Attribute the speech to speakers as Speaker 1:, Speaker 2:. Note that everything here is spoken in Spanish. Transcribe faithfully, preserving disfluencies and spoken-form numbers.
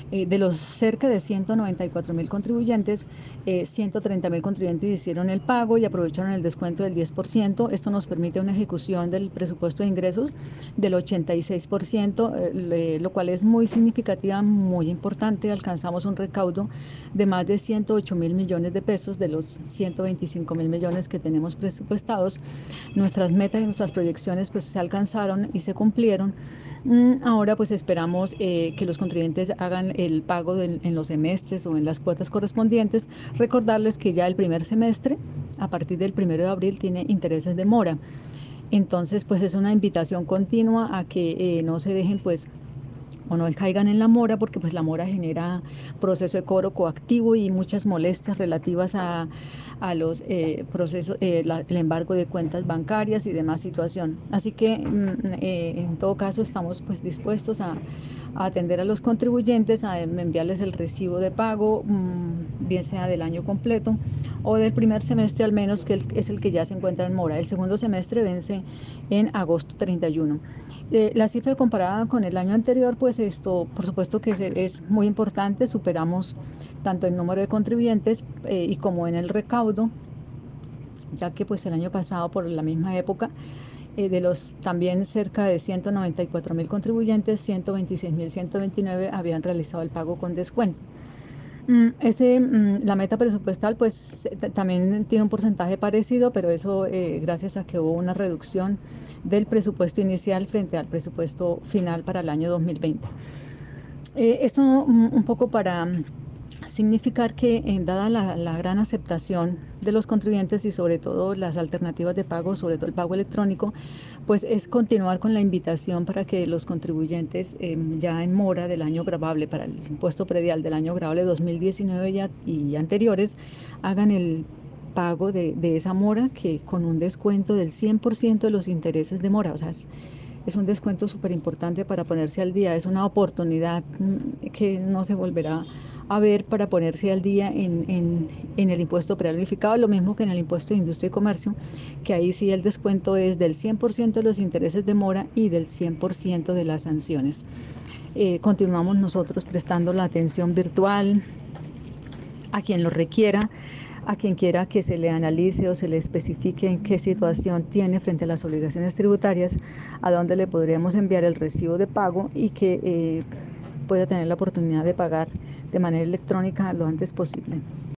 Speaker 1: Eh, de los cerca de ciento noventa y cuatro mil contribuyentes, eh, ciento treinta mil contribuyentes hicieron el pago y aprovecharon el descuento del diez por ciento. Esto nos permite una ejecución del presupuesto de ingresos del ochenta y seis por ciento, eh, lo cual es muy significativa, muy importante. Alcanzamos un recaudo de más de ciento ocho mil millones de pesos de los ciento veinticinco mil millones que tenemos presupuestados. Nuestras metas y nuestras proyecciones pues se alcanzaron y se cumplieron. Ahora pues esperamos eh, que los contribuyentes hagan el pago de, en los semestres o en las cuotas correspondientes. Recordarles que ya el primer semestre, a partir del primero de abril, tiene intereses de mora. Entonces pues es una invitación continua a que eh, no se dejen pues o no caigan en la mora, porque pues la mora genera proceso de cobro coactivo y muchas molestias relativas a, a los eh, procesos, eh, la, el embargo de cuentas bancarias y demás situación. Así que eh, en todo caso estamos pues dispuestos a, a atender a los contribuyentes, a enviarles el recibo de pago, mmm, bien sea del año completo o del primer semestre al menos, que es el que ya se encuentra en mora. El segundo semestre vence en agosto treinta y uno. Eh, la cifra comparada con el año anterior, pues esto por supuesto que es muy importante. Superamos tanto el número de contribuyentes eh, y como en el recaudo, ya que pues el año pasado por la misma época eh, de los también cerca de ciento noventa y cuatro mil contribuyentes, ciento veintiséis mil ciento veintinueve habían realizado el pago con descuento. Ese, la meta presupuestal pues también tiene un porcentaje parecido, pero eso eh, gracias a que hubo una reducción del presupuesto inicial frente al presupuesto final para el año dos mil veinte. Eh, esto un poco para significar que eh, dada la, la gran aceptación de los contribuyentes y sobre todo las alternativas de pago, sobre todo el pago electrónico, pues es continuar con la invitación para que los contribuyentes eh, ya en mora del año gravable para el impuesto predial del año gravable dos mil diecinueve ya, y anteriores hagan el pago de, de esa mora, que con un descuento del cien por ciento de los intereses de mora. O sea, es, es un descuento súper importante para ponerse al día, es una oportunidad que no se volverá a ver para ponerse al día en, en, en el impuesto predial unificado, lo mismo que en el impuesto de industria y comercio, que ahí sí el descuento es del cien por ciento de los intereses de mora y del cien por ciento de las sanciones. Eh, continuamos nosotros prestando la atención virtual a quien lo requiera, a quien quiera que se le analice o se le especifique en qué situación tiene frente a las obligaciones tributarias, a dónde le podríamos enviar el recibo de pago y que eh, pueda tener la oportunidad de pagar de manera electrónica lo antes posible.